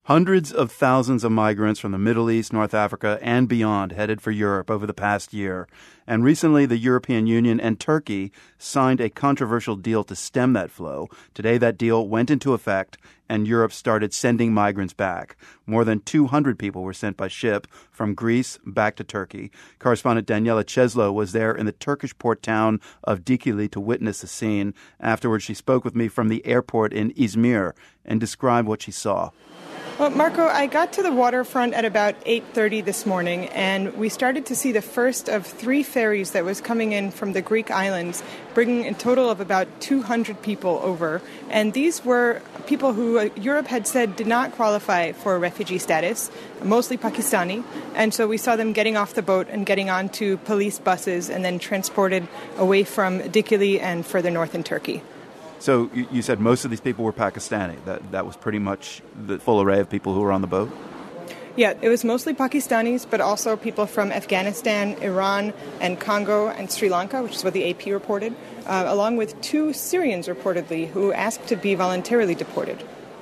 Hundreds of thousands of migrants from the Middle East, North Africa, and beyond headed for Europe over the past year. And recently, the European Union and Turkey signed a controversial deal to stem that flow. Today, that deal went into effect, and Europe started sending migrants back. More than 200 people were sent by ship from Greece back to Turkey. Correspondent Daniela Cheslow was there in the Turkish port town of Dikili to witness the scene. Afterwards, she spoke with me from the airport in Izmir and described what she saw. Well, Marco, I got to the waterfront at about 8:30 this morning, and we started to see the first of 3 ferries that was coming in from the Greek islands, bringing a total of about 200 people over. And these were people who Europe had said did not qualify for refugee status, mostly Pakistani. And so we saw them getting off the boat and getting onto police buses and then transported away from Dikili and further north in Turkey. So you said most of these people were Pakistani. That was pretty much the full array of people who were on the boat? Yeah, it was mostly Pakistanis, but also people from Afghanistan, Iran, and Congo, and Sri Lanka, which is what the AP reported, along with 2 Syrians reportedly who asked to be voluntarily deported.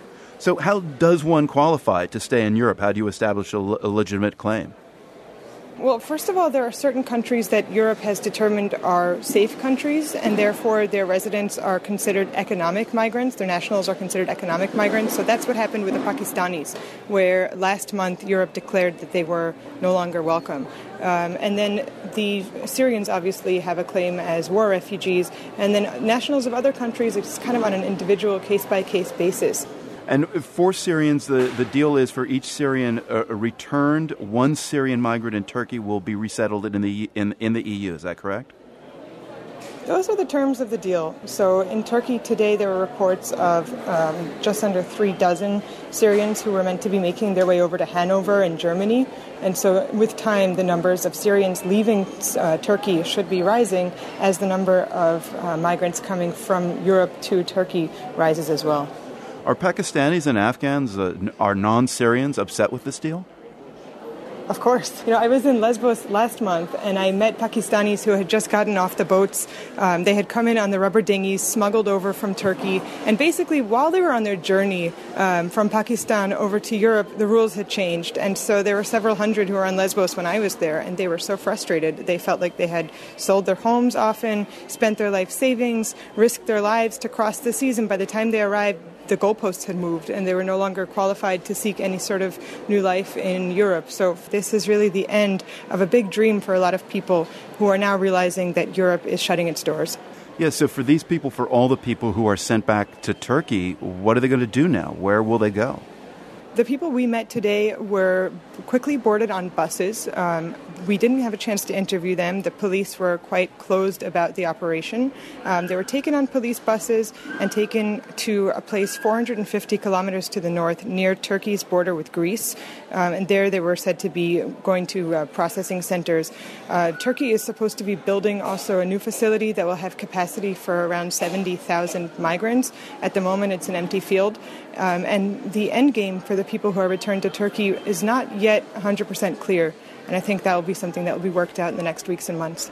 So how does one qualify to stay in Europe? How do you establish a legitimate claim? Well, first of all, there are certain countries that Europe has determined are safe countries, and therefore their residents are considered economic migrants. Their nationals are considered economic migrants. So that's what happened with the Pakistanis, where last month Europe declared that they were no longer welcome. And then the Syrians obviously have a claim as war refugees, and then nationals of other countries, it's kind of on an individual case-by-case basis. And for Syrians, the deal is for each Syrian returned, 1 Syrian migrant in Turkey will be resettled in the EU. Is that correct? Those are the terms of the deal. So in Turkey today, there were reports of just under 3 dozen Syrians who were meant to be making their way over to Hanover in Germany. And so with time, the numbers of Syrians leaving Turkey should be rising as the number of migrants coming from Europe to Turkey rises as well. Are Pakistanis and Afghans, are non-Syrians, upset with this deal? Of course. I was in Lesbos last month, and I met Pakistanis who had just gotten off the boats. They had come in on the rubber dinghies, smuggled over from Turkey. And basically, while they were on their journey from Pakistan over to Europe, the rules had changed. And so there were several hundred who were on Lesbos when I was there, and they were so frustrated. They felt like they had sold their homes often, spent their life savings, risked their lives to cross the seas, and by the time they arrived, the goalposts had moved and they were no longer qualified to seek any sort of new life in Europe. So this is really the end of a big dream for a lot of people who are now realizing that Europe is shutting its doors. Yeah, so for these people, for all the people who are sent back to Turkey, what are they going to do now? Where will they go? The people we met today were quickly boarded on buses. We didn't have a chance to interview them. The police were quite closed about the operation. They were taken on police buses and taken to a place 450 kilometers to the north near Turkey's border with Greece. And there they were said to be going to processing centers. Turkey is supposed to be building also a new facility that will have capacity for around 70,000 migrants. At the moment, it's an empty field. And the end game for the people who are returned to Turkey is not yet 100% clear. And I think that will be something that will be worked out in the next weeks and months.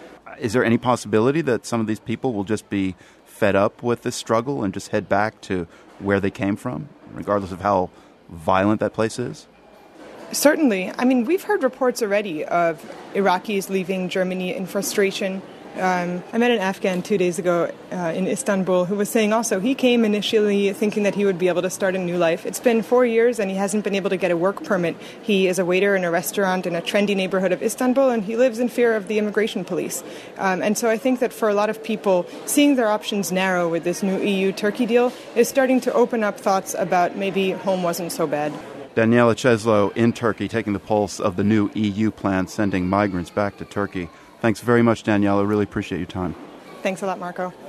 Is there any possibility that some of these people will just be fed up with this struggle and just head back to where they came from, regardless of how violent that place is? Certainly. I mean, we've heard reports already of Iraqis leaving Germany in frustration. I met an Afghan 2 days ago in Istanbul who was saying also he came initially thinking that he would be able to start a new life. It's been 4 years and he hasn't been able to get a work permit. He is a waiter in a restaurant in a trendy neighborhood of Istanbul and he lives in fear of the immigration police. And so I think that for a lot of people, seeing their options narrow with this new EU-Turkey deal is starting to open up thoughts about maybe home wasn't so bad. Daniela Cheslow in Turkey taking the pulse of the new EU plan sending migrants back to Turkey. Thanks very much, Daniela. Really appreciate your time. Thanks a lot, Marco.